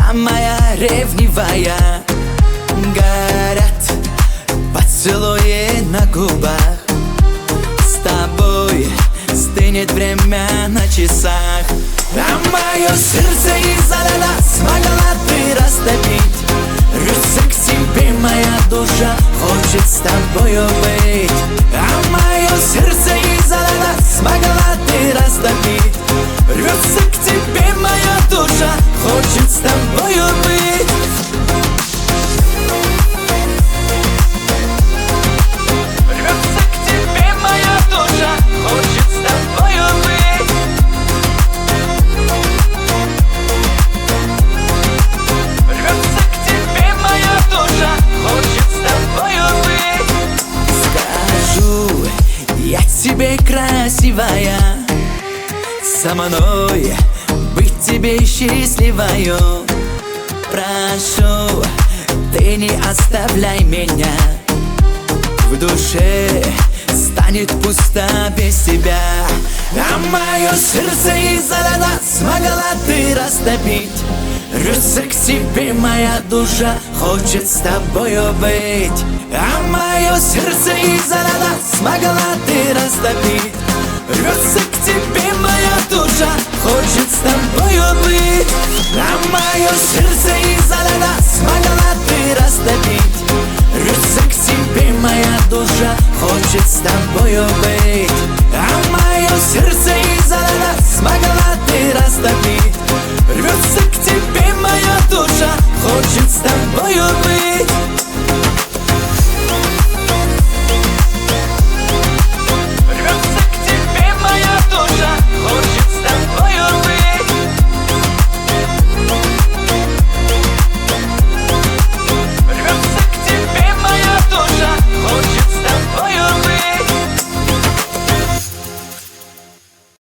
моя ревнивая. Горят поцелуи на губах, с тобой стынет время на часах. А мое сердце из-за льда смогла ты растопить. Рвется к тебе моя душа, хочет с тобою быть. А мое сердце из-за льда смогла ты растопить. Рвется к тебе моя душа, хочет с тобою быть. Рвется к тебе моя душа, хочет с тобою быть. Рвется к тебе моя душа, хочет с тобою быть. Скажу я тебе, красивая, со мной быть тебе счастливою. Прошу, ты не оставляй меня. В душе станет пусто без тебя. А мое сердце из-за льда смогла ты растопить. Рвется к тебе моя душа, хочет с тобою быть. А мое сердце из-за льда смогла ты растопить. Рвется к тебе моя душа, хочет с тобою быть. А